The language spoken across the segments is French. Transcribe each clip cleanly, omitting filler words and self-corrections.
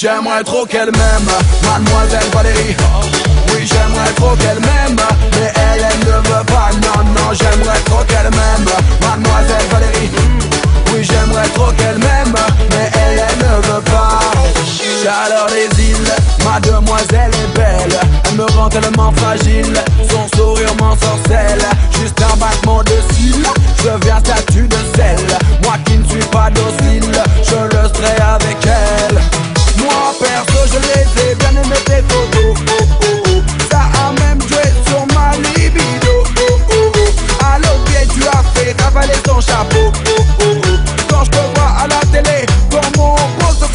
J'aimerais trop qu'elle m'aime, mademoiselle Valérie. Oui, j'aimerais trop qu'elle m'aime, mais elle ne veut pas. Non, non, j'aimerais trop qu'elle m'aime, mademoiselle Valérie. Oui, j'aimerais trop qu'elle m'aime, mais elle ne veut pas. Chaleur des îles, ma demoiselle est belle. Elle me rend tellement fragile, son sourire m'ensorcelle. Juste un battement de cils, je deviens statue de sel. Moi qui ne suis pas docile, je le serai avec elle. Moi perso je les ai bien aimé tes photos, oh, oh, oh. Ça a même joué sur ma libido, oh, oh, oh. À l'autre pied tu as fait ravaler ton chapeau, oh, oh, oh. Quand je te vois à la télé, dans mon poste de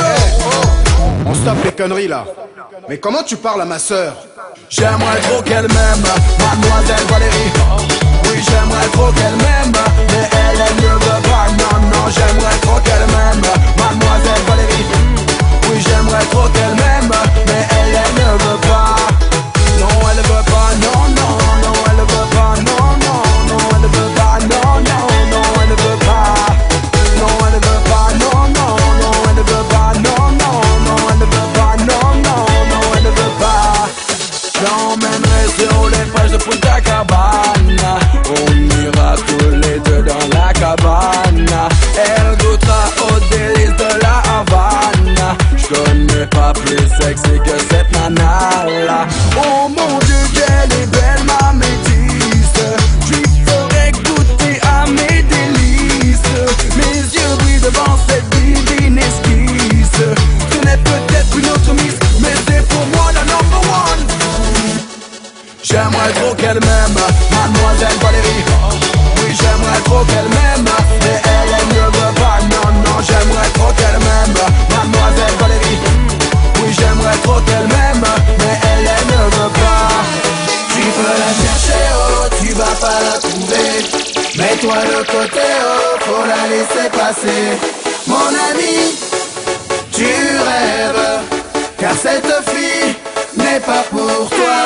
On stoppe les conneries là. Mais comment tu parles à ma sœur? J'aimerais trop qu'elle m'aime, mademoiselle Valérie. Oui, j'aimerais trop qu'elle m'aime, mais elle ne veut pas. Non, non, j'aimerais trop qu'elle m'aime, mademoiselle Valérie. Oui, j'aimerais trop qu'elle m'aime, mais elle ne veut pas. Non, elle veut pas, non, non, non, elle veut pas, non, non, non, elle veut pas, non, non, non, elle veut pas. Non, elle veut pas, non, non, non, elle veut pas, non, non, non, elle veut pas, non, non, non, elle veut pas. J'emmènerai sur les fraîches de Punta Cabana. On ira tous les deux dans la cabane. Elle goûtera aux délices de la Havane. J'connais pas plus sexy que cette nana-là. Oh mon Dieu, qu'elle est belle ma métisse. J'lui ferai goûter à mes délices. Mes yeux brillent devant cette divine esquisse. Ce n'est peut-être une autre miss, mais c'est pour moi la number one. J'aimerais trop qu'elle m'aime, mademoiselle Valérie. Oui, j'aimerais trop qu'elle m'aime, mais elle ne veut pas. Non, non, j'aimerais trop qu'elle m'aime, mademoiselle Valérie. Oui, j'aimerais trop qu'elle m'aime, mais elle ne veut pas. Tu peux la chercher, oh, tu vas pas la trouver. Mets-toi de côté, oh, faut la laisser passer. Mon ami, tu rêves, car cette fille n'est pas pour toi.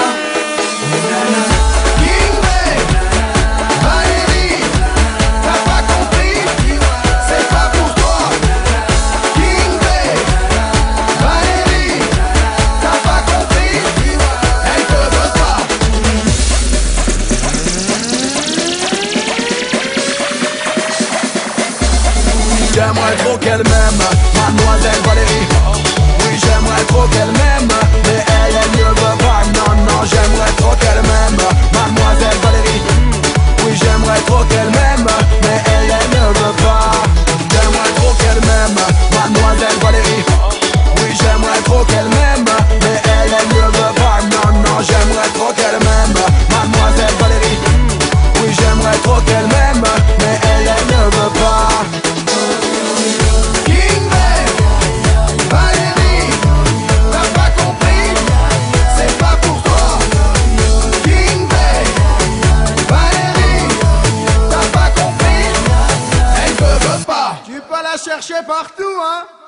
J'aimerais trop qu'elle m'aime, mademoiselle Valérie. Oui, j'aimerais trop qu'elle m'aime, mais elle ne veut pas. Non, non, j'aimerais trop qu'elle m'aime, mademoiselle Valérie. Oui, j'aimerais trop qu'elle m'aime, mais elle ne veut pas. J'aimerais trop qu'elle m'aime, mademoiselle Valérie. Oui, j'aimerais trop qu'elle m'aime, mais elle ne veut pas. Non, non, j'aimerais trop qu'elle m'aime, mademoiselle Valérie. Oui, j'aimerais trop qu'elle m'aime, mais elle ne veut pas. Chercher partout, hein.